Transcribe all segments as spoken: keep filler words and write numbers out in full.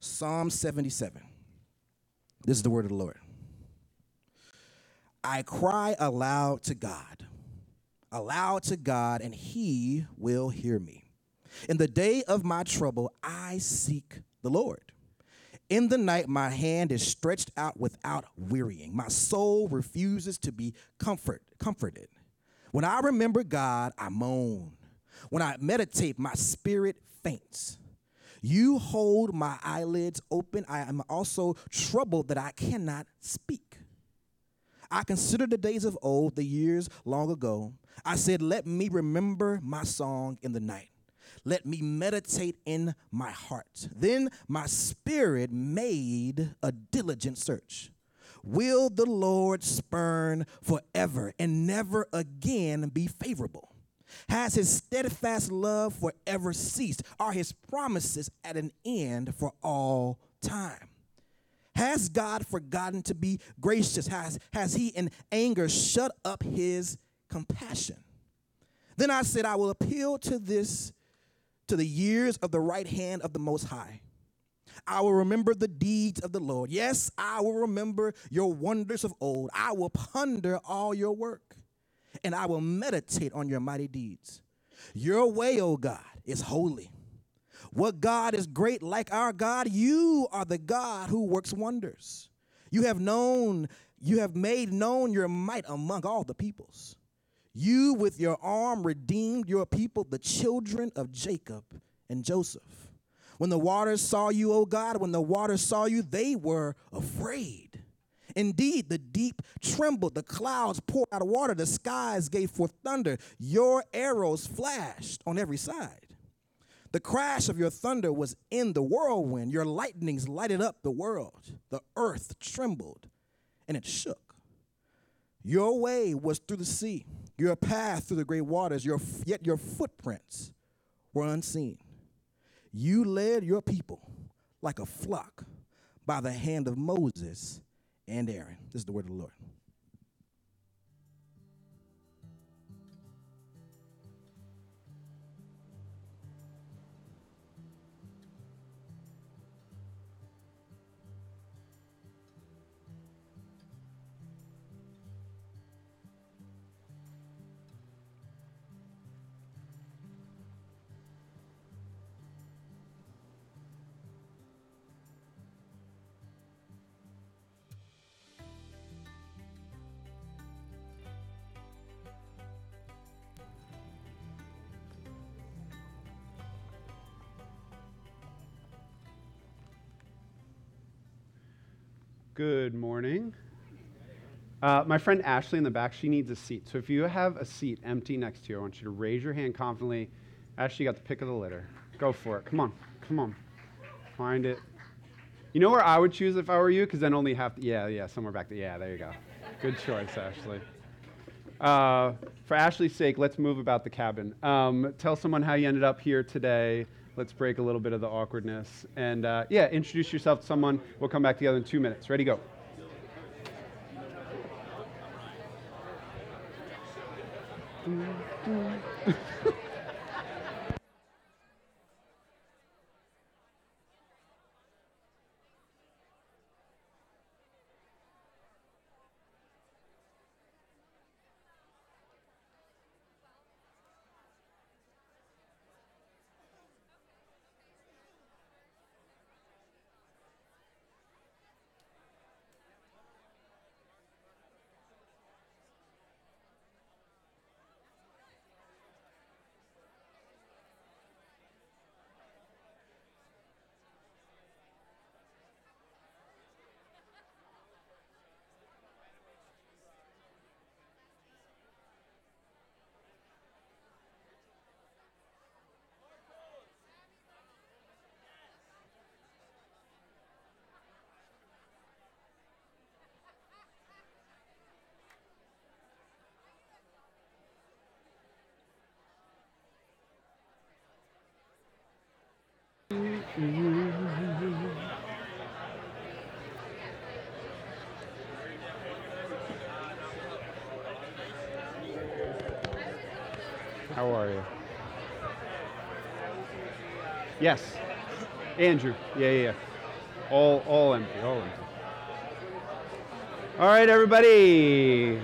Psalm seventy-seven. This is the word of the Lord. I cry aloud to God, aloud to God, and he will hear me. In the day of my trouble, I seek the Lord. In the night, my hand is stretched out without wearying. My soul refuses to be comfort, comforted. When I remember God, I moan. When I meditate, my spirit faints. You hold my eyelids open. I am also troubled that I cannot speak. I consider the days of old, the years long ago. I said, let me remember my song in the night. Let me meditate in my heart. Then my spirit made a diligent search. Will the Lord spurn forever and never again be favorable? Has his steadfast love forever ceased? Are his promises at an end for all time? Has God forgotten to be gracious? Has, has he in anger shut up his compassion? Then I said, I will appeal to this, to the years of the right hand of the Most High. I will remember the deeds of the Lord. Yes, I will remember your wonders of old. I will ponder all your work, and I will meditate on your mighty deeds. Your way, O God, is holy. What God is great like our God? You are the God who works wonders. You have known, you have made known your might among all the peoples. You with your arm redeemed your people, the children of Jacob and Joseph. When the waters saw you, O God, when the waters saw you, they were afraid. Indeed, the deep trembled, the clouds poured out water, the skies gave forth thunder. Your arrows flashed on every side. The crash of your thunder was in the whirlwind. Your lightnings lighted up the world. The earth trembled, and it shook. Your way was through the sea, your path through the great waters, your, yet your footprints were unseen. You led your people like a flock by the hand of Moses and Aaron. This is the word of the Lord. Good morning. Uh, my friend Ashley in the back, she needs a seat. So if you have a seat empty next to you, I want you to raise your hand confidently. Ashley, you got the pick of the litter. Go for it. Come on. Come on. Find it. You know where I would choose if I were you? Because then only half, yeah, yeah, somewhere back there. Yeah, there you go. Good choice, Ashley. Uh, for Ashley's sake, let's move about the cabin. Um, tell someone how you ended up here today. Let's break a little bit of the awkwardness. And uh, yeah, introduce yourself to someone. We'll come back together in two minutes. Ready, go. How are you? Yes. Andrew. Yeah, yeah, yeah. All, all empty, all empty. All right, everybody.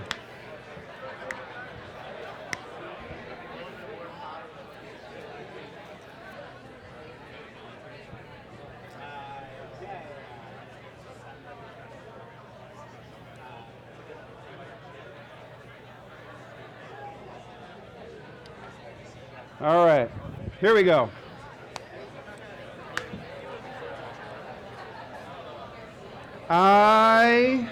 All right, here we go. I,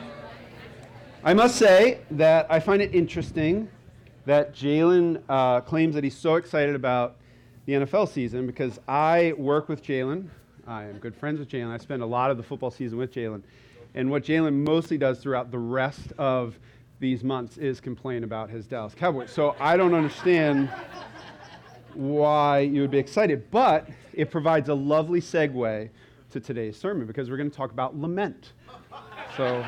I must say that I find it interesting that Jalen uh, claims that he's so excited about the N F L season because I work with Jalen. I am good friends with Jalen. I spend a lot of the football season with Jalen. And what Jalen mostly does throughout the rest of these months is complain about his Dallas Cowboys. So I don't understand why you would be excited, but it provides a lovely segue to today's sermon because we're going to talk about lament. So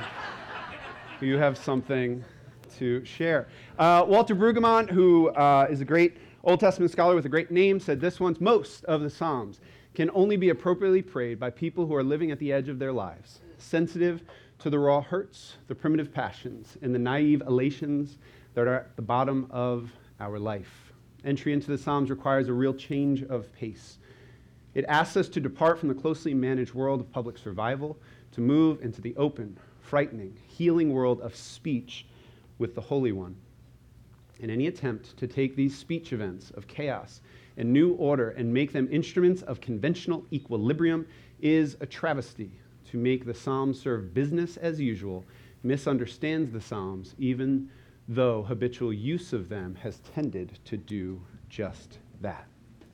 you have something to share. Uh, Walter Brueggemann, who uh, is a great Old Testament scholar with a great name, said this once: most of the Psalms can only be appropriately prayed by people who are living at the edge of their lives, sensitive to the raw hurts, the primitive passions, and the naive elations that are at the bottom of our life. Entry into the Psalms requires a real change of pace. It asks us to depart from the closely managed world of public survival to move into the open, frightening, healing world of speech with the Holy One. And any attempt to take these speech events of chaos and new order and make them instruments of conventional equilibrium is a travesty. To make the Psalms serve business as usual misunderstands the Psalms, even though habitual use of them has tended to do just that.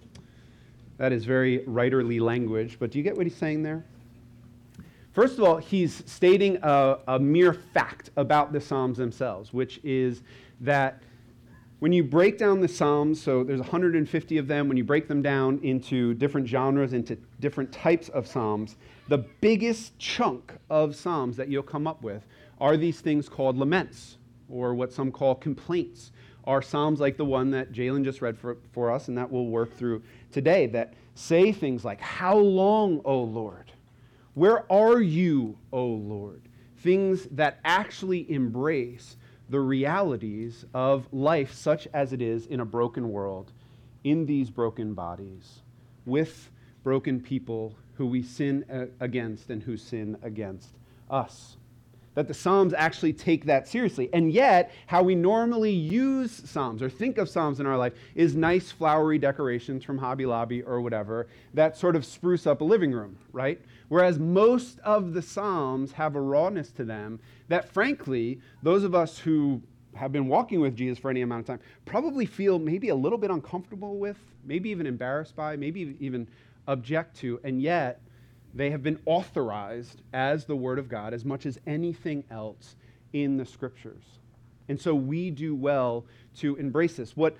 That is very writerly language, but do you get what he's saying there? First of all, he's stating a, a mere fact about the Psalms themselves, which is that when you break down the Psalms, so there's one hundred fifty of them, when you break them down into different genres, into different types of Psalms, the biggest chunk of Psalms that you'll come up with are these things called laments, or what some call complaints, are Psalms like the one that Jalen just read for, for us and that we'll work through today, that say things like, "How long, O Lord? Where are you, O Lord?" Things that actually embrace the realities of life such as it is in a broken world, in these broken bodies, with broken people who we sin against and who sin against us. That the Psalms actually take that seriously. And yet, how we normally use Psalms or think of Psalms in our life is nice flowery decorations from Hobby Lobby or whatever that sort of spruce up a living room, right? Whereas most of the Psalms have a rawness to them that, frankly, those of us who have been walking with Jesus for any amount of time probably feel maybe a little bit uncomfortable with, maybe even embarrassed by, maybe even object to, and yet they have been authorized as the Word of God as much as anything else in the Scriptures. And so we do well to embrace this. What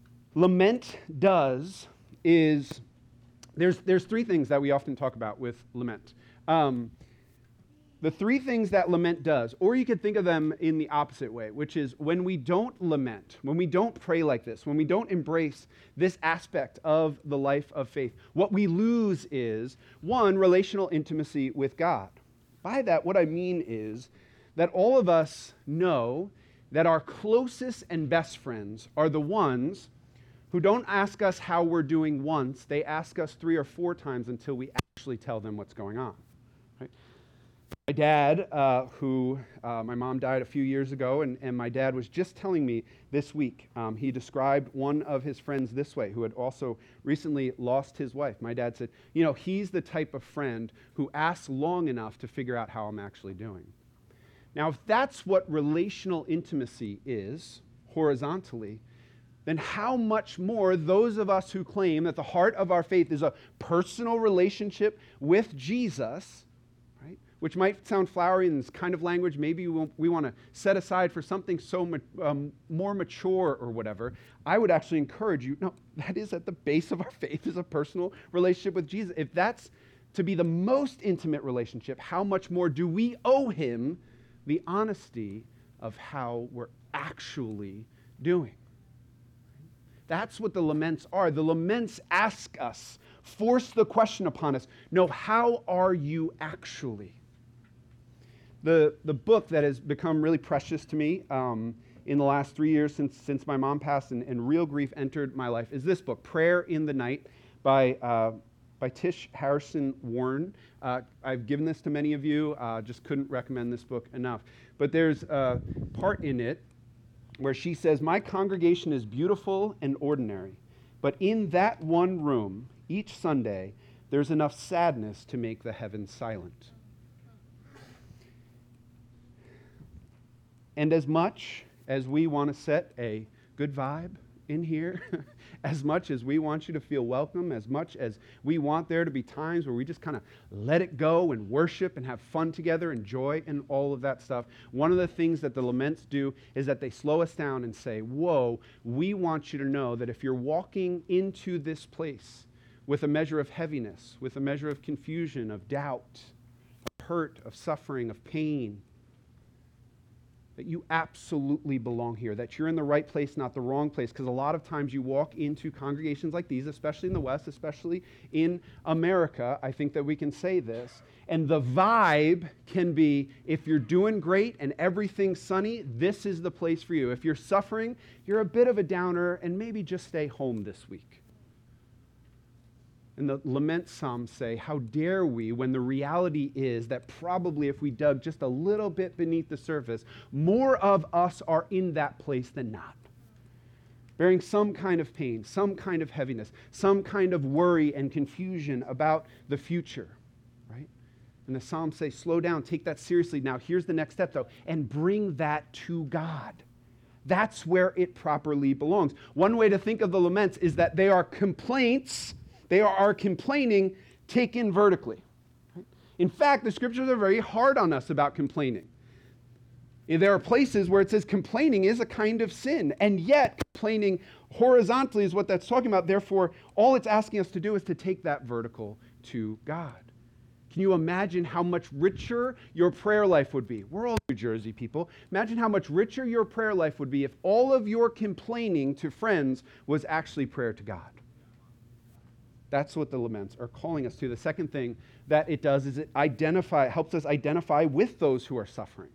lament does is, there's, there's three things that we often talk about with lament. Um, the three things that lament does, or you could think of them in the opposite way, which is when we don't lament, when we don't pray like this, when we don't embrace this aspect of the life of faith, what we lose is, one, relational intimacy with God. By that, what I mean is that all of us know that our closest and best friends are the ones who don't ask us how we're doing once, they ask us three or four times until we actually tell them what's going on. Right? My dad, uh, who, uh, my mom died a few years ago, and, and my dad was just telling me this week, um, he described one of his friends this way, who had also recently lost his wife. My dad said, you know, he's the type of friend who asks long enough to figure out how I'm actually doing. Now, if that's what relational intimacy is, horizontally, then how much more those of us who claim that the heart of our faith is a personal relationship with Jesus, right, which might sound flowery in this kind of language, maybe we, we want to set aside for something so ma- um, more mature or whatever, I would actually encourage you, no, that is at the base of our faith, is a personal relationship with Jesus. If that's to be the most intimate relationship, how much more do we owe him the honesty of how we're actually doing? That's what the laments are. The laments ask us force the question upon us. No, how are you actually? The, the book that has become really precious to me um, in the last three years since, since my mom passed and, and real grief entered my life is this book, Prayer in the Night by, uh, by Tish Harrison Warren. Uh, I've given this to many of you, uh, just couldn't recommend this book enough. But there's a part in it where she says, my congregation is beautiful and ordinary, but in that one room, each Sunday, there's enough sadness to make the heavens silent. And as much as we want to set a good vibe in here, as much as we want you to feel welcome, as much as we want there to be times where we just kind of let it go and worship and have fun together and joy and all of that stuff, one of the things that the laments do is that they slow us down and say, whoa, we want you to know that if you're walking into this place with a measure of heaviness, with a measure of confusion, of doubt, of hurt, of suffering, of pain, that you absolutely belong here, that you're in the right place, not the wrong place. Because a lot of times you walk into congregations like these, especially in the West, especially in America, I think that we can say this, and the vibe can be, if you're doing great and everything's sunny, this is the place for you. If you're suffering, you're a bit of a downer, and maybe just stay home this week. And the lament psalms say, how dare we, when the reality is that probably if we dug just a little bit beneath the surface, more of us are in that place than not. Bearing some kind of pain, some kind of heaviness, some kind of worry and confusion about the future, right? And the psalms say, slow down, take that seriously. Now here's the next step though, and bring that to God. That's where it properly belongs. One way to think of the laments is that they are complaints. They are our complaining taken vertically. In fact, the scriptures are very hard on us about complaining. There are places where it says complaining is a kind of sin, and yet complaining horizontally is what that's talking about. Therefore, all it's asking us to do is to take that vertical to God. Can you imagine how much richer your prayer life would be? We're all New Jersey people. Imagine how much richer your prayer life would be if all of your complaining to friends was actually prayer to God. That's what the laments are calling us to. The second thing that it does is it identify, helps us identify with those who are suffering.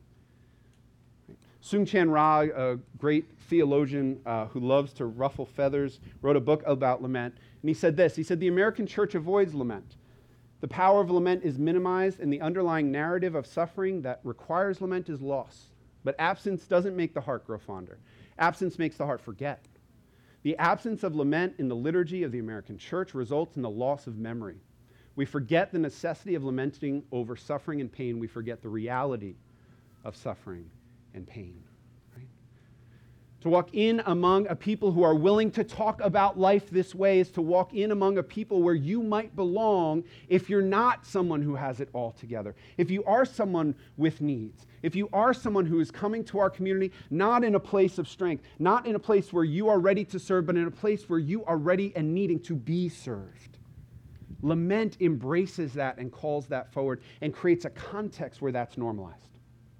Soong Chan Ra, a great theologian uh, who loves to ruffle feathers, wrote a book about lament. And he said this, he said, the American church avoids lament. The power of lament is minimized, and the underlying narrative of suffering that requires lament is lost. But absence doesn't make the heart grow fonder. Absence makes the heart forget. The absence of lament in the liturgy of the American church results in the loss of memory. We forget the necessity of lamenting over suffering and pain. We forget the reality of suffering and pain. Right? To walk in among a people who are willing to talk about life this way is to walk in among a people where you might belong if you're not someone who has it all together. If you are someone with needs. If you are someone who is coming to our community not in a place of strength, not in a place where you are ready to serve, but in a place where you are ready and needing to be served. Lament embraces that and calls that forward and creates a context where that's normalized.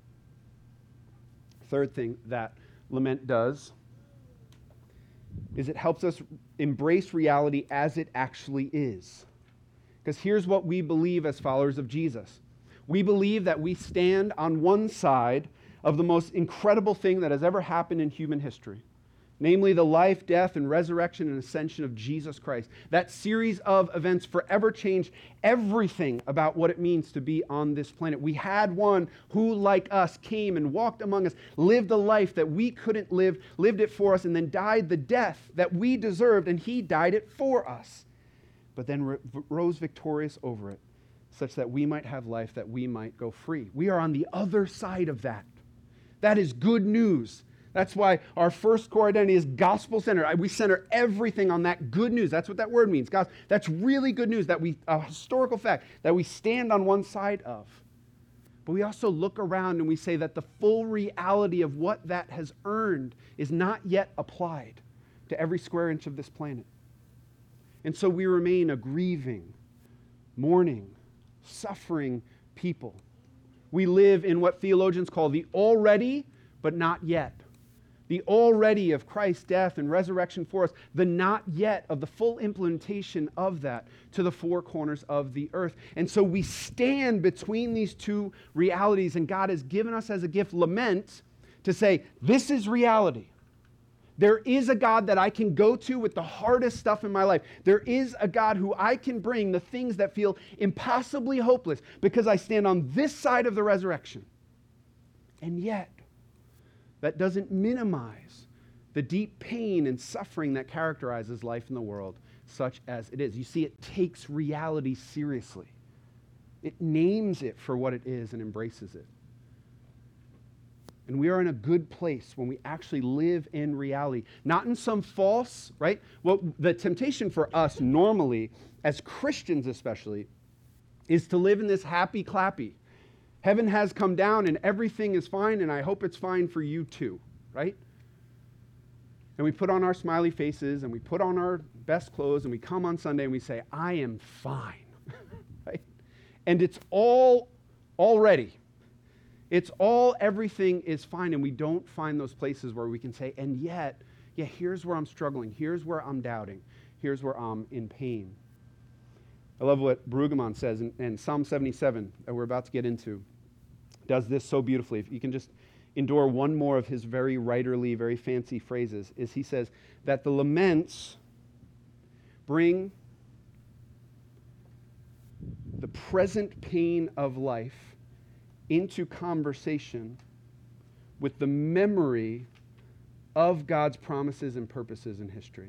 Third thing that lament does is it helps us embrace reality as it actually is. Because here's what we believe as followers of Jesus. We believe that we stand on one side of the most incredible thing that has ever happened in human history, namely the life, death, and resurrection and ascension of Jesus Christ. That series of events forever changed everything about what it means to be on this planet. We had one who, like us, came and walked among us, lived a life that we couldn't live, lived it for us, and then died the death that we deserved, and he died it for us, but then r- rose victorious over it, such that we might have life, that we might go free. We are on the other side of that. That is good news. That's why our first core identity is gospel-centered. We center everything on that good news. That's what that word means. God, that's really good news, that we, a historical fact, that we stand on one side of. But we also look around and we say that the full reality of what that has earned is not yet applied to every square inch of this planet. And so we remain a grieving, mourning, suffering people. We live in what theologians call the already but not yet. The already of Christ's death and resurrection for us, the not yet of the full implementation of that to the four corners of the earth. And so we stand between these two realities, and God has given us as a gift lament to say, this is reality. There is a God that I can go to with the hardest stuff in my life. There is a God who I can bring the things that feel impossibly hopeless because I stand on this side of the resurrection. And yet, that doesn't minimize the deep pain and suffering that characterizes life in the world, such as it is. You see, it takes reality seriously. It names it for what it is and embraces it. And we are in a good place when we actually live in reality, not in some false, right? Well, the temptation for us normally, as Christians especially, is to live in this happy clappy. Heaven has come down and everything is fine, and I hope it's fine for you too, right? And we put on our smiley faces and we put on our best clothes and we come on Sunday and we say, I am fine, right? And it's all already. It's all, everything is fine, and we don't find those places where we can say, and yet, yeah, here's where I'm struggling. Here's where I'm doubting. Here's where I'm in pain. I love what Brueggemann says in, in Psalm seventy-seven that we're about to get into. Does this so beautifully. If you can just endure one more of his very writerly, very fancy phrases, is he says that the laments bring the present pain of life into conversation with the memory of God's promises and purposes in history.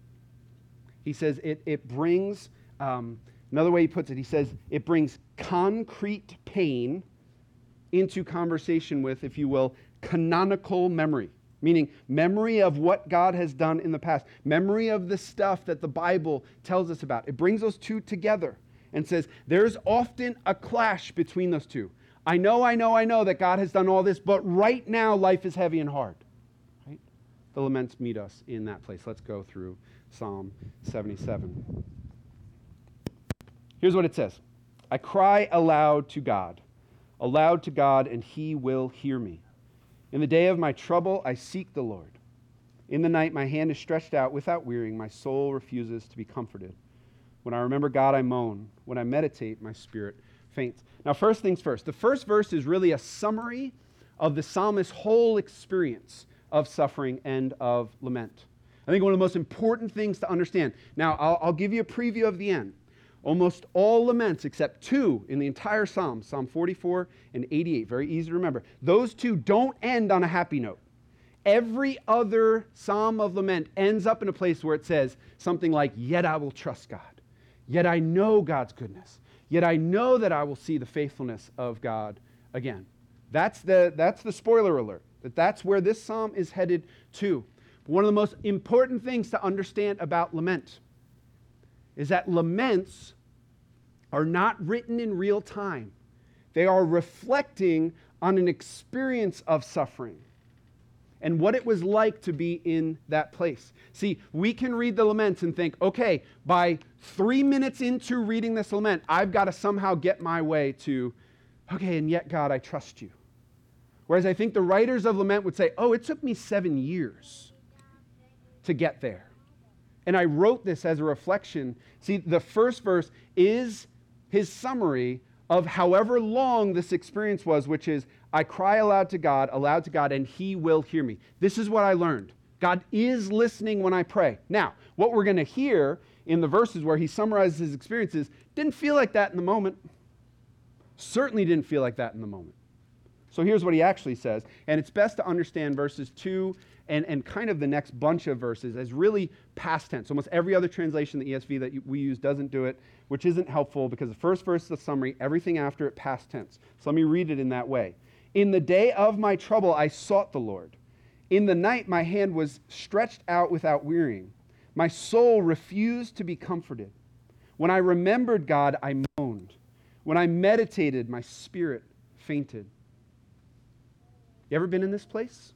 He says it, it brings, um, another way he puts it, he says it brings concrete pain into conversation with, if you will, canonical memory, meaning memory of what God has done in the past, memory of the stuff that the Bible tells us about. It brings those two together and says there's often a clash between those two. I know, I know, I know that God has done all this, but right now life is heavy and hard. Right? The laments meet us in that place. Let's go through Psalm seventy-seven. Here's what it says. I cry aloud to God, aloud to God, and he will hear me. In the day of my trouble, I seek the Lord. In the night, my hand is stretched out without wearying. My soul refuses to be comforted. When I remember God, I moan. When I meditate, my spirit faints. Now, first things first. The first verse is really a summary of the psalmist's whole experience of suffering and of lament. I think one of the most important things to understand. Now, I'll, I'll give you a preview of the end. Almost all laments, except two in the entire psalm, Psalm forty-four and eighty-eight, very easy to remember. Those two don't end on a happy note. Every other psalm of lament ends up in a place where it says something like, yet I will trust God. Yet I know God's goodness. Yet I know that I will see the faithfulness of God again. That's the, that's the spoiler alert, that that's where this psalm is headed to. But one of the most important things to understand about lament is that laments are not written in real time. They are reflecting on an experience of suffering and what it was like to be in that place. See, we can read the laments and think, okay, by three minutes into reading this lament, I've got to somehow get my way to, okay, and yet, God, I trust you. Whereas I think the writers of lament would say, oh, it took me seven years to get there. And I wrote this as a reflection. See, the first verse is his summary of however long this experience was, which is, I cry aloud to God, aloud to God, and he will hear me. This is what I learned. God is listening when I pray. Now, what we're going to hear in the verses where he summarizes his experiences didn't feel like that in the moment. Certainly didn't feel like that in the moment. So here's what he actually says, and it's best to understand verses two and, and kind of the next bunch of verses as really past tense. Almost every other translation, the E S V that we use doesn't do it, which isn't helpful because the first verse is the summary, everything after it past tense. So let me read it in that way. In the day of my trouble, I sought the Lord. In the night, my hand was stretched out without wearying. My soul refused to be comforted. When I remembered God, I moaned. When I meditated, my spirit fainted. You ever been in this place?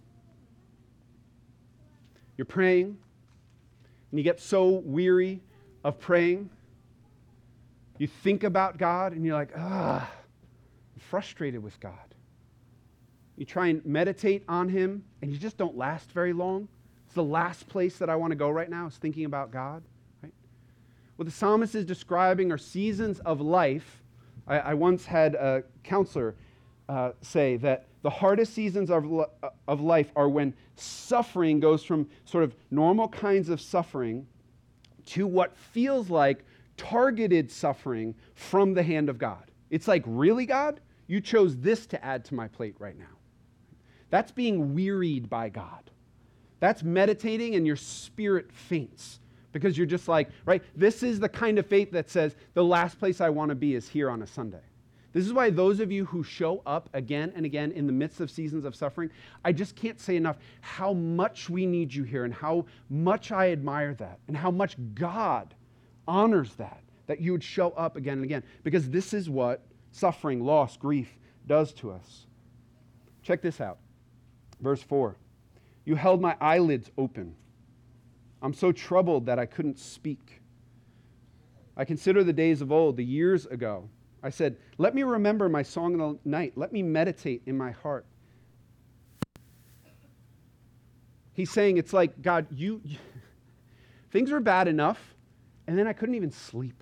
You're praying, and you get so weary of praying. You think about God, and you're like, ah, I'm frustrated with God. You try and meditate on him, and you just don't last very long. It's the last place that I want to go right now is thinking about God. Right? What the psalmist is describing are seasons of life. I, I once had a counselor uh, say that the hardest seasons of, of life are when suffering goes from sort of normal kinds of suffering to what feels like targeted suffering from the hand of God. It's like, really, God? You chose this to add to my plate right now. That's being wearied by God. That's meditating and your spirit faints because you're just like, right? This is the kind of faith that says the last place I want to be is here on a Sunday. This is why those of you who show up again and again in the midst of seasons of suffering, I just can't say enough how much we need you here and how much I admire that and how much God honors that, that you would show up again and again, because this is what suffering, loss, grief does to us. Check this out. Verse four. You held my eyelids open. I'm so troubled that I couldn't speak. I consider the days of old, the years ago. I said, let me remember my song in the night. Let me meditate in my heart. He's saying it's like, God, you, you things were bad enough, and then I couldn't even sleep.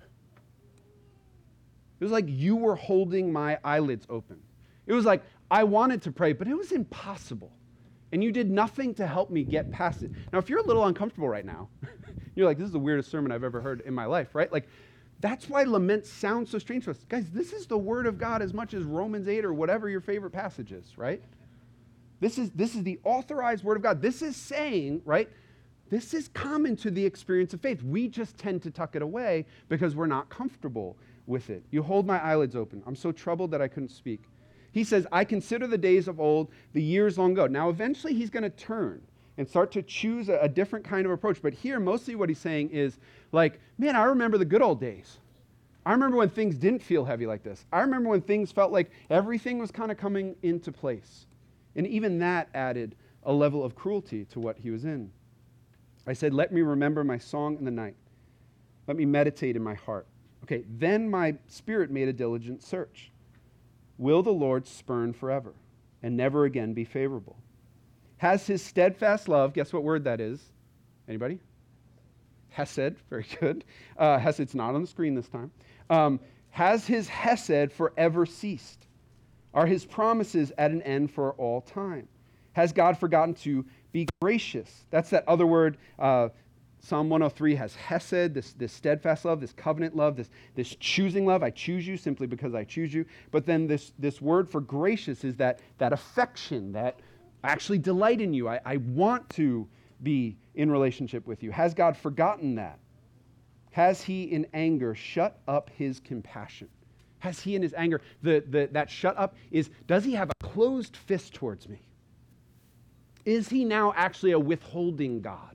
It was like you were holding my eyelids open. It was like I wanted to pray, but it was impossible. And you did nothing to help me get past it. Now, if you're a little uncomfortable right now, you're like, this is the weirdest sermon I've ever heard in my life, right? Like, that's why lament sounds so strange to us. Guys, this is the word of God as much as Romans eight or whatever your favorite passage is, right? This is, this is the authorized word of God. This is saying, right, this is common to the experience of faith. We just tend to tuck it away because we're not comfortable with it. You hold my eyelids open. I'm so troubled that I couldn't speak. He says, I consider the days of old, the years long ago. Now, eventually he's going to turn and start to choose a, a different kind of approach. But here, mostly what he's saying is like, man, I remember the good old days. I remember when things didn't feel heavy like this. I remember when things felt like everything was kind of coming into place. And even that added a level of cruelty to what he was in. I said, let me remember my song in the night. Let me meditate in my heart. Okay, then my spirit made a diligent search. Will the Lord spurn forever and never again be favorable? Has his steadfast love, guess what word that is? Anybody? Hesed, very good. Uh, Hesed's not on the screen this time. Um, has his Hesed forever ceased? Are his promises at an end for all time? Has God forgotten to be gracious? That's that other word. Uh, Psalm one oh three has Hesed, this, this steadfast love, this covenant love, this, this choosing love. I choose you simply because I choose you. But then this, this word for gracious is that, that affection, that I actually delight in you. I, I want to be in relationship with you. Has God forgotten that? Has he in anger shut up his compassion? Has he in his anger, the, the, that shut up is, does he have a closed fist towards me? Is he now actually a withholding God?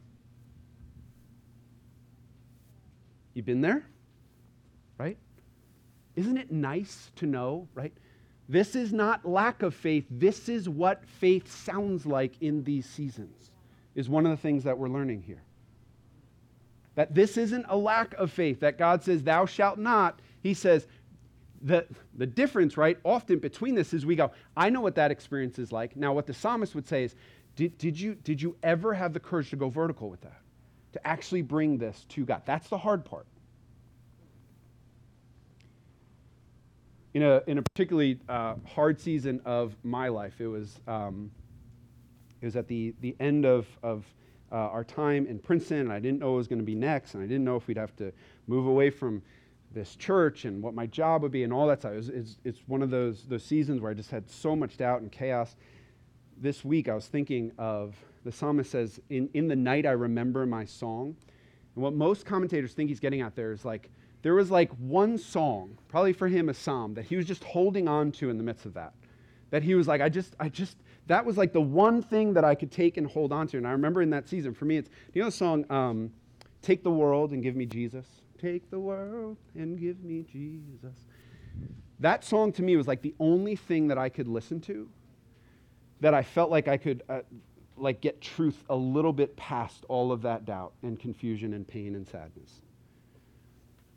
You been there? Right? Isn't it nice to know, right? This is not lack of faith. This is what faith sounds like in these seasons, is one of the things that we're learning here. That this isn't a lack of faith, that God says, thou shalt not. He says, the, the difference, right, often between this is we go, I know what that experience is like. Now, what the psalmist would say is, did, did, you, did you ever have the courage to go vertical with that? To actually bring this to God? That's the hard part. In a, in a particularly uh, hard season of my life, it was, um, it was at the, the end of, of uh, our time in Princeton, and I didn't know what was going to be next, and I didn't know if we'd have to move away from this church and what my job would be and all that stuff. It was, it's, it's one of those, those seasons where I just had so much doubt and chaos. This week I was thinking of, the psalmist says, in, in the night I remember my song. And what most commentators think he's getting at there is like, there was like one song, probably for him a psalm, that he was just holding on to in the midst of that. That he was like, I just, I just, that was like the one thing that I could take and hold on to. And I remember in that season, for me, it's, you know the song, um, Take the World and Give Me Jesus? Take the world and give me Jesus. That song to me was like the only thing that I could listen to that I felt like I could uh, like get truth a little bit past all of that doubt and confusion and pain and sadness.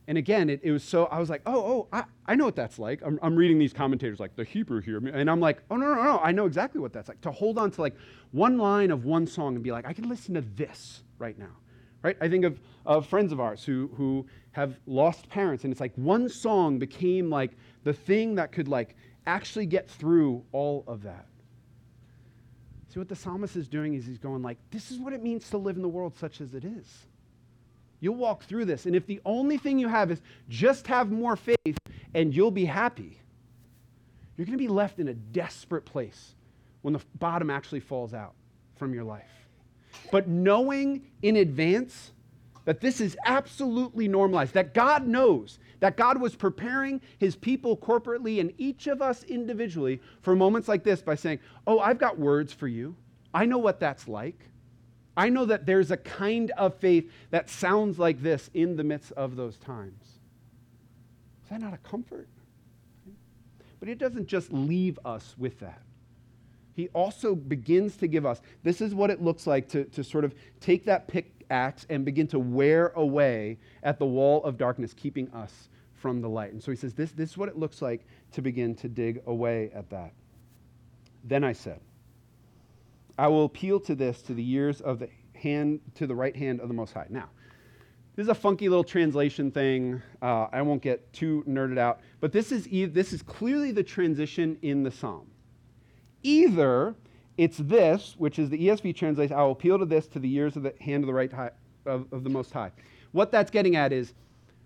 And again, it, it was so, I was like, oh, oh, I, I know what that's like. I'm, I'm reading these commentators like the Hebrew here. And I'm like, oh, no, no, no, I know exactly what that's like. To hold on to like one line of one song and be like, I can listen to this right now, right? I think of, of friends of ours who, who have lost parents, and it's like one song became like the thing that could like actually get through all of that. See, what the psalmist is doing is he's going like, this is what it means to live in the world such as it is. You'll walk through this, and if the only thing you have is just have more faith and you'll be happy, you're going to be left in a desperate place when the bottom actually falls out from your life. But knowing in advance that this is absolutely normalized, that God knows, that God was preparing his people corporately and each of us individually for moments like this by saying, oh, I've got words for you. I know what that's like. I know that there's a kind of faith that sounds like this in the midst of those times. Is that not a comfort? But it doesn't just leave us with that. He also begins to give us, this is what it looks like to, to sort of take that pickaxe and begin to wear away at the wall of darkness, keeping us from the light. And so he says, this, this is what it looks like to begin to dig away at that. Then I said, I will appeal to this, to the years of the hand, to the right hand of the Most High. Now, this is a funky little translation thing. Uh, I won't get too nerded out, but this is e- this is clearly the transition in the psalm. Either it's this, which is the E S V translation, I will appeal to this, to the years of the hand of the right high, of, of the Most High. What that's getting at is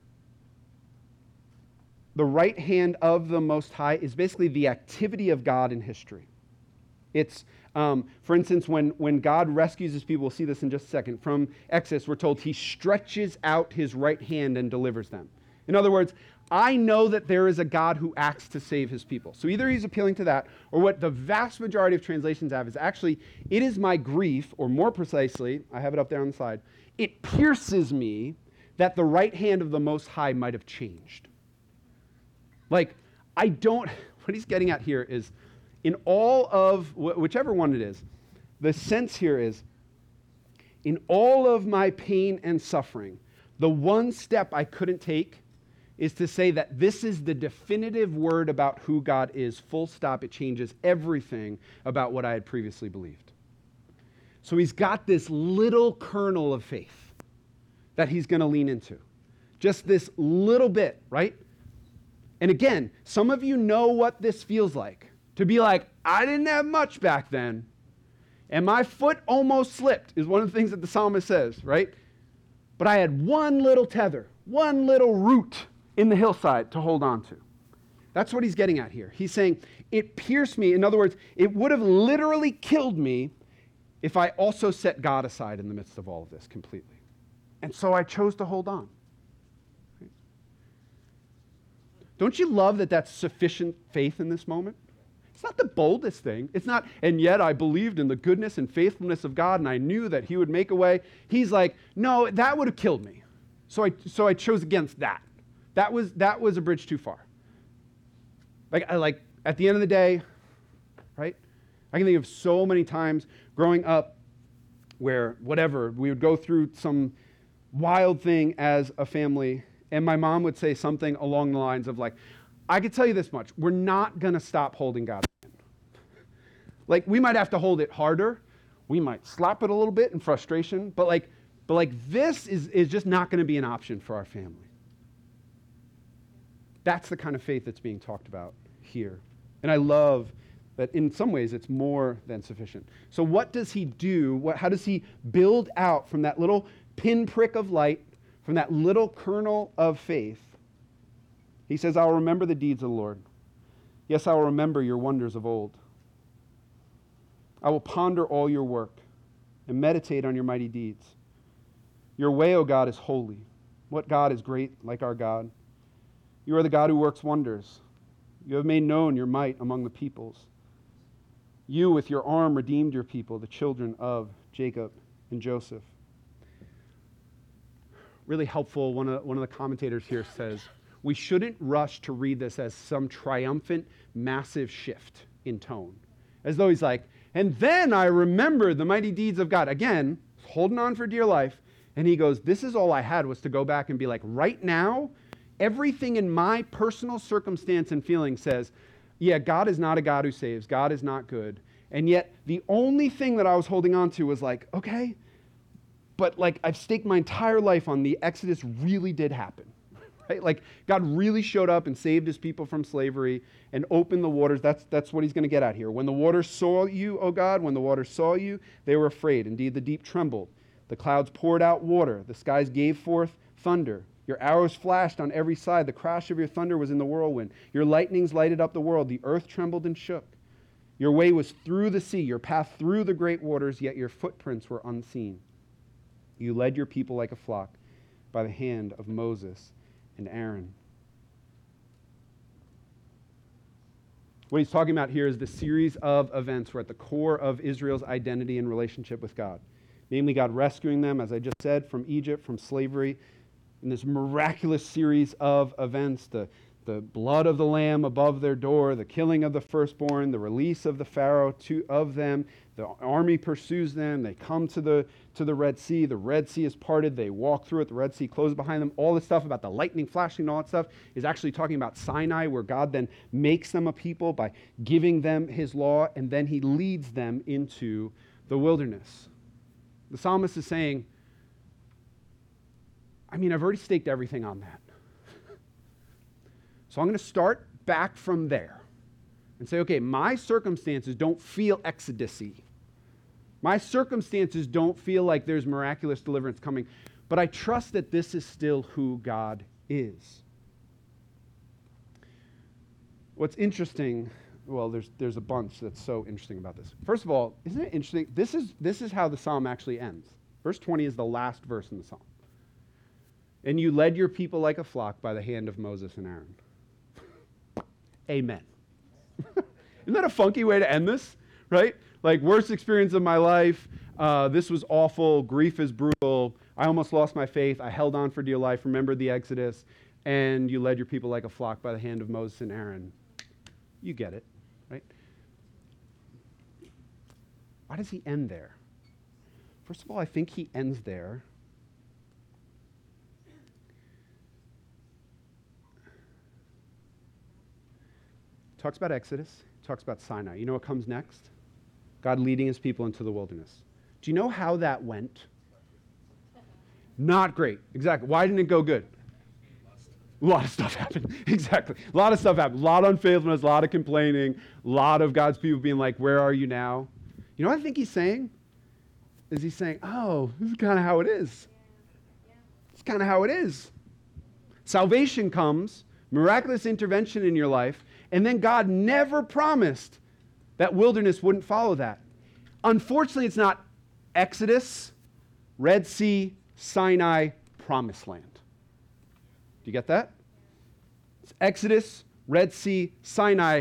the right hand of the Most High is basically the activity of God in history. It's, um, for instance, when, when God rescues his people, we'll see this in just a second, from Exodus, we're told he stretches out his right hand and delivers them. In other words, I know that there is a God who acts to save his people. So either he's appealing to that, or what the vast majority of translations have is actually, it is my grief, or more precisely, I have it up there on the side, it pierces me that the right hand of the Most High might have changed. Like, I don't, what he's getting at here is, in all of, wh- whichever one it is, the sense here is, in all of my pain and suffering, the one step I couldn't take is to say that this is the definitive word about who God is, full stop. It changes everything about what I had previously believed. So he's got this little kernel of faith that he's going to lean into. Just this little bit, right? And again, some of you know what this feels like. To be like, I didn't have much back then, and my foot almost slipped, is one of the things that the psalmist says, right? But I had one little tether, one little root in the hillside to hold on to. That's what he's getting at here. He's saying, it pierced me. In other words, it would have literally killed me if I also set God aside in the midst of all of this completely. And so I chose to hold on. Don't you love that that's sufficient faith in this moment? It's not the boldest thing. It's not, and yet I believed in the goodness and faithfulness of God, and I knew that he would make a way. He's like, no, that would have killed me. So I so I chose against that. That was that was a bridge too far. Like I like at the end of the day, right? I can think of so many times growing up where whatever, we would go through some wild thing as a family, and my mom would say something along the lines of like, I could tell you this much, we're not going to stop holding God's hand. Like, we might have to hold it harder. We might slap it a little bit in frustration, but like, but like this is, is just not going to be an option for our family. That's the kind of faith that's being talked about here. And I love that in some ways it's more than sufficient. So what does he do? What, how does he build out from that little pinprick of light, from that little kernel of faith? He says, I will remember the deeds of the Lord. Yes, I will remember your wonders of old. I will ponder all your work and meditate on your mighty deeds. Your way, O God, is holy. What God is great like our God? You are the God who works wonders. You have made known your might among the peoples. You with your arm redeemed your people, the children of Jacob and Joseph. Really helpful, one of, one of the commentators here says, we shouldn't rush to read this as some triumphant, massive shift in tone. As though he's like, and then I remember the mighty deeds of God. Again, holding on for dear life. And he goes, this is all I had was to go back and be like, right now, Everything in my personal circumstance and feeling says, yeah, God is not a God who saves. God is not good. And yet the only thing that I was holding on to was like, okay, but like I've staked my entire life on the Exodus really did happen. Right? Like God really showed up and saved his people from slavery and opened the waters. That's, that's what he's going to get at here. When the waters saw you, O God, when the waters saw you, they were afraid. Indeed, the deep trembled. The clouds poured out water. The skies gave forth thunder. Your arrows flashed on every side. The crash of your thunder was in the whirlwind. Your lightnings lighted up the world. The earth trembled and shook. Your way was through the sea, your path through the great waters, yet your footprints were unseen. You led your people like a flock by the hand of Moses and Aaron. What he's talking about here is the series of events were at the core of Israel's identity and relationship with God. Namely, God rescuing them, as I just said, from Egypt, from slavery, in this miraculous series of events, the the blood of the lamb above their door, the killing of the firstborn, the release of the Pharaoh to, of them. The army pursues them. They come to the, to the Red Sea. The Red Sea is parted. They walk through it. The Red Sea closes behind them. All this stuff about the lightning flashing and all that stuff is actually talking about Sinai, where God then makes them a people by giving them his law, and then he leads them into the wilderness. The psalmist is saying, I mean, I've already staked everything on that. So I'm going to start back from there and say, okay, my circumstances don't feel exodus-y. My circumstances don't feel like there's miraculous deliverance coming, but I trust that this is still who God is. What's interesting, well, there's there's a bunch that's so interesting about this. First of all, isn't it interesting? This is this is how the psalm actually ends. Verse twenty is the last verse in the psalm. And you led your people like a flock by the hand of Moses and Aaron. Amen. Isn't that a funky way to end this, right? Like, worst experience of my life. Uh, this was awful. Grief is brutal. I almost lost my faith. I held on for dear life. Remembered the Exodus. And you led your people like a flock by the hand of Moses and Aaron. You get it, right? Why does he end there? First of all, I think he ends there talks about Exodus, talks about Sinai. You know what comes next? God leading his people into the wilderness. Do you know how that went? Not great. Exactly. Why didn't it go good? A lot of stuff happened. Exactly. A lot of stuff happened. A lot of unfaithfulness, a lot of complaining, a lot of God's people being like, where are you now? You know what I think he's saying? Is he's saying, oh, this is kind of how it is. It's kind of how it is. Salvation comes, miraculous intervention in your life, and then God never promised that wilderness wouldn't follow that. Unfortunately, it's not Exodus, Red Sea, Sinai, Promised Land. Do you get that? It's Exodus, Red Sea, Sinai,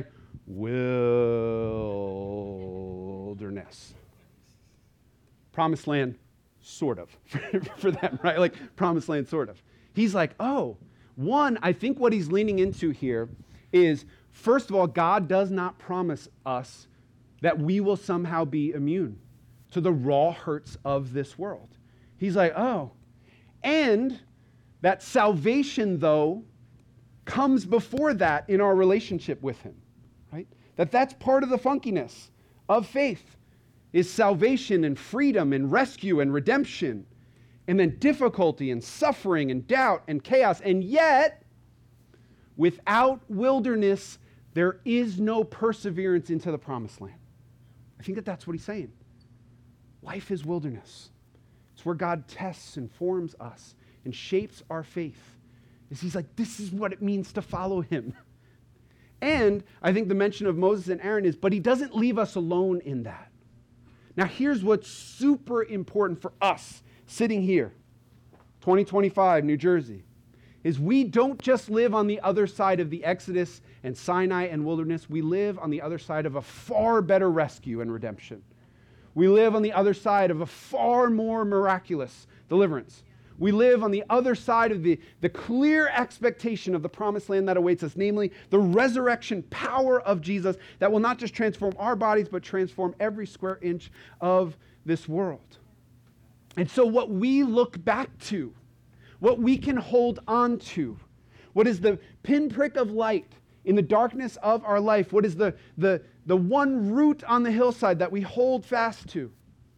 wilderness. Promised Land, sort of, for them, right? Like, Promised Land, sort of. He's like, oh, one, I think what he's leaning into here is, first of all, God does not promise us that we will somehow be immune to the raw hurts of this world. He's like, oh, and that salvation, though, comes before that in our relationship with him, right? That that's part of the funkiness of faith, is salvation and freedom and rescue and redemption, and then difficulty and suffering and doubt and chaos. And yet, without wilderness, there is no perseverance into the promised land. I think that that's what he's saying. Life is wilderness. It's where God tests and forms us and shapes our faith. Is he's like, this is what it means to follow him. And I think the mention of Moses and Aaron is, but he doesn't leave us alone in that. Now, here's what's super important for us sitting here, twenty twenty-five, New Jersey, is we don't just live on the other side of the Exodus and Sinai and wilderness. We live on the other side of a far better rescue and redemption. We live on the other side of a far more miraculous deliverance. We live on the other side of the, the clear expectation of the promised land that awaits us, namely the resurrection power of Jesus that will not just transform our bodies, but transform every square inch of this world. And so what we look back to, what we can hold on to, What is the pinprick of light in the darkness of our life? What is the, the, the one root on the hillside that we hold fast to?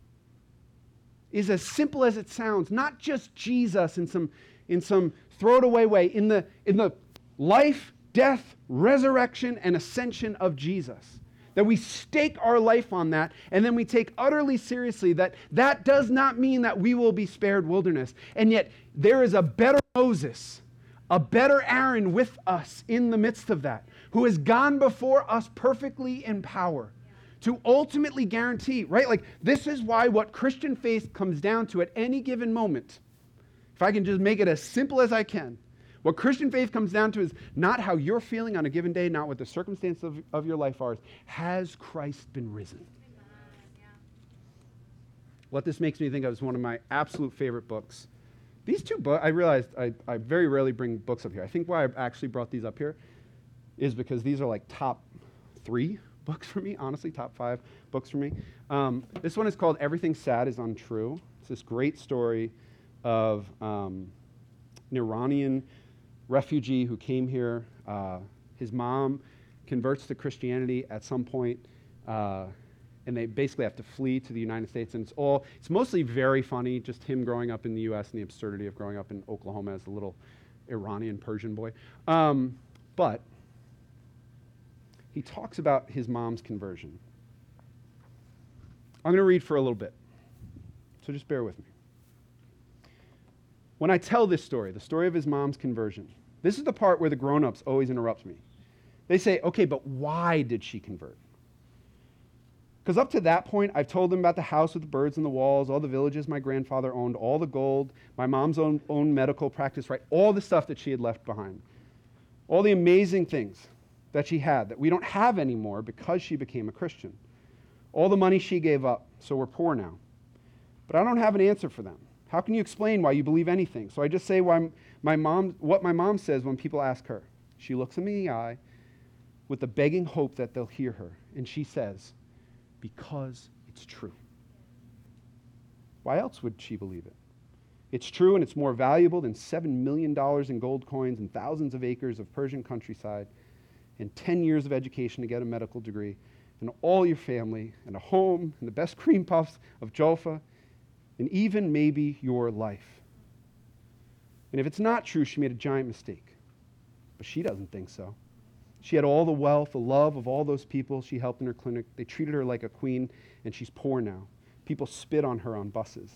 Is as simple as it sounds, not just Jesus in some, in some throw-it-away way, in the, in the life, death, resurrection, and ascension of Jesus. That we stake our life on that, and then we take utterly seriously that that does not mean that we will be spared wilderness. And yet there is a better Moses, a better Aaron with us in the midst of that, who has gone before us perfectly in power to ultimately guarantee, right? Like, this is why what Christian faith comes down to at any given moment, if I can just make it as simple as I can, what Christian faith comes down to is not how you're feeling on a given day, not what the circumstances of, of your life are. Has Christ been risen? Yeah. What this makes me think of is one of my absolute favorite books. These two books, I realized I, I very rarely bring books up here. I think why I've actually brought these up here is because these are like top three books for me, honestly, top five books for me. Um, this one is called Everything Sad is Untrue. It's this great story of um, an Iranian refugee who came here. Uh, his mom converts to Christianity at some point, uh, and they basically have to flee to the United States. And it's all, it's mostly very funny, just him growing up in the U S and the absurdity of growing up in Oklahoma as a little Iranian Persian boy. Um, but he talks about his mom's conversion. I'm going to read for a little bit, so just bear with me. When I tell this story, the story of his mom's conversion, this is the part where the grown-ups always interrupt me. They say, okay, but why did she convert? Because up to that point, I've told them about the house with the birds in the walls, all the villages my grandfather owned, all the gold, my mom's own, own medical practice, right? All the stuff that she had left behind. All the amazing things that she had that we don't have anymore because she became a Christian. All the money she gave up, so we're poor now. But I don't have an answer for them. How can you explain why you believe anything? So I just say why my mom, what my mom says when people ask her. She looks them in the eye with the begging hope that they'll hear her. And she says, because it's true. Why else would she believe it? It's true, and it's more valuable than seven million dollars in gold coins and thousands of acres of Persian countryside and ten years of education to get a medical degree and all your family and a home and the best cream puffs of Jolfa and even maybe your life. And if it's not true, she made a giant mistake. But she doesn't think so. She had all the wealth, the love of all those people she helped in her clinic. They treated her like a queen, and she's poor now. People spit on her on buses.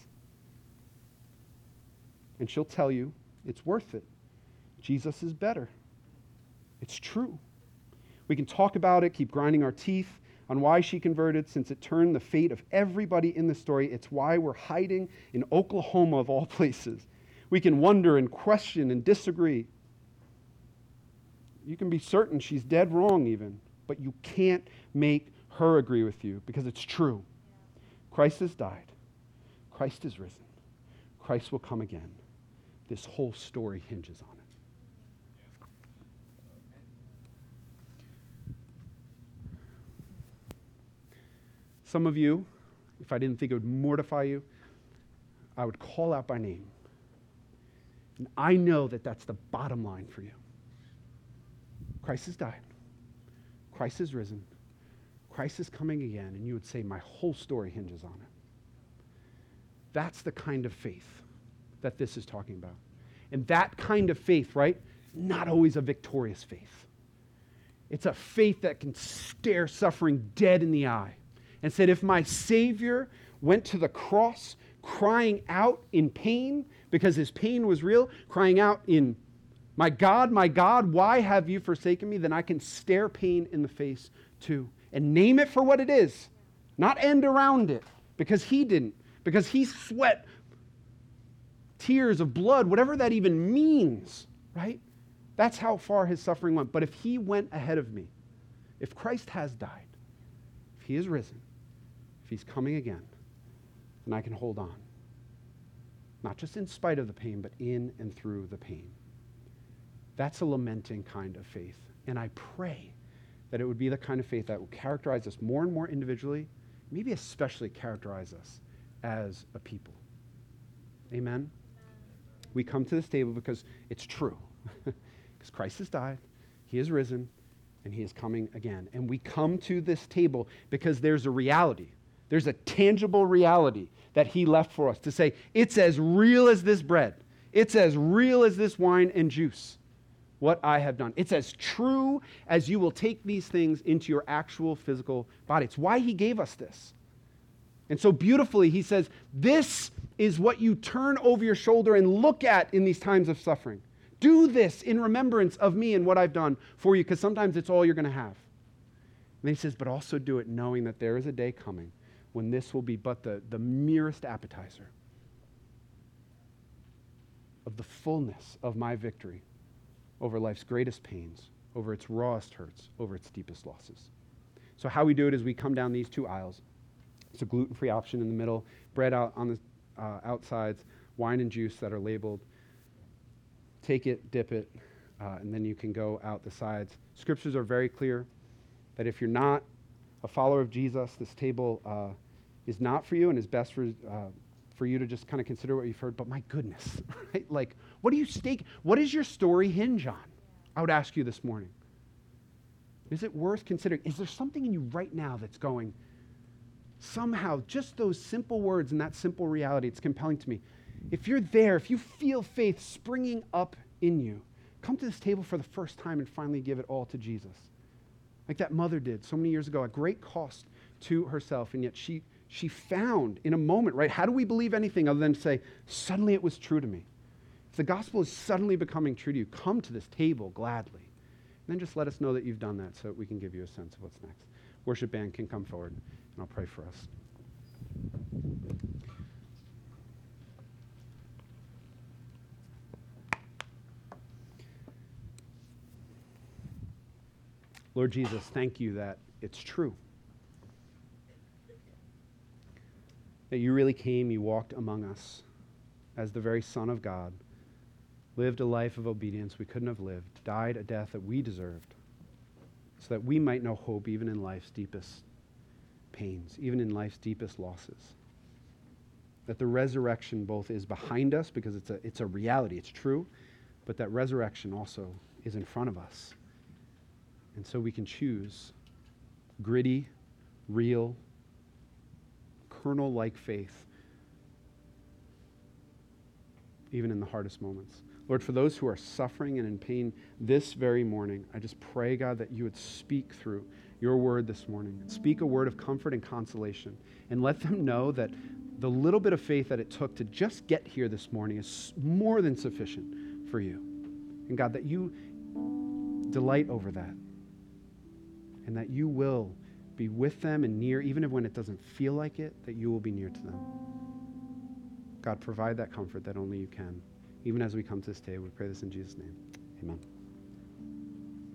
And she'll tell you, it's worth it. Jesus is better. It's true. We can talk about it, keep grinding our teeth on why she converted, since it turned the fate of everybody in the story. It's why we're hiding in Oklahoma, of all places. We can wonder and question and disagree. You can be certain she's dead wrong even, but you can't make her agree with you because it's true. Christ has died. Christ is risen. Christ will come again. This whole story hinges on it. Some of you, if I didn't think it would mortify you, I would call out by name. And I know that that's the bottom line for you. Christ has died. Christ is risen. Christ is coming again. And you would say, my whole story hinges on it. That's the kind of faith that this is talking about. And that kind of faith, right? Not always a victorious faith. It's a faith that can stare suffering dead in the eye and said, if my Savior went to the cross crying out in pain because his pain was real, crying out in, my God, my God, why have you forsaken me? Then I can stare pain in the face too and name it for what it is, not end around it, because he didn't, because he sweat tears of blood, whatever that even means, right? That's how far his suffering went. But if he went ahead of me, if Christ has died, if he is risen, if he's coming again, then I can hold on. Not just in spite of the pain, but in and through the pain. That's a lamenting kind of faith. And I pray that it would be the kind of faith that will characterize us more and more individually, maybe especially characterize us as a people. Amen? We come to this table because it's true. because Christ has died, he is risen, and he is coming again. And we come to this table because there's a reality. There's a tangible reality that he left for us to say, it's as real as this bread. It's as real as this wine and juice, what I have done. It's as true as you will take these things into your actual physical body. It's why he gave us this. And so beautifully, he says, this is what you turn over your shoulder and look at in these times of suffering. Do this in remembrance of me and what I've done for you, because sometimes it's all you're going to have. And he says, but also do it knowing that there is a day coming when this will be but the, the merest appetizer of the fullness of my victory over life's greatest pains, over its rawest hurts, over its deepest losses. So how we do it is we come down these two aisles. It's a gluten-free option in the middle, bread out on the uh, outsides, wine and juice that are labeled. Take it, dip it, uh, and then you can go out the sides. Scriptures are very clear that if you're not a follower of Jesus, this table uh, is not for you and is best for uh, for you to just kind of consider what you've heard. But my goodness, right? Like, what do you stake? What does your story hinge on? I would ask you this morning. Is it worth considering? Is there something in you right now that's going, somehow, just those simple words and that simple reality, it's compelling to me. If you're there, if you feel faith springing up in you, come to this table for the first time and finally give it all to Jesus. Like that mother did so many years ago at great cost to herself, and yet she she found in a moment, right? How do we believe anything other than to say, suddenly it was true to me? If the gospel is suddenly becoming true to you, come to this table gladly. And then just let us know that you've done that so that we can give you a sense of what's next. Worship band can come forward, and I'll pray for us. Lord Jesus, thank you that it's true. That you really came, you walked among us as the very Son of God, lived a life of obedience we couldn't have lived, died a death that we deserved, so that we might know hope even in life's deepest pains, even in life's deepest losses. That the resurrection both is behind us because it's a, it's a reality, it's true, but that resurrection also is in front of us. And so we can choose gritty, real, kernel-like faith, even in the hardest moments. Lord, for those who are suffering and in pain this very morning, I just pray, God, that you would speak through your word this morning. Speak a word of comfort and consolation, and let them know that the little bit of faith that it took to just get here this morning is more than sufficient for you. And God, that you delight over that, and that you will be with them and near, even when it doesn't feel like it, that you will be near to them. God, provide that comfort that only you can. Even as we come to this day, we pray this in Jesus' name. Amen.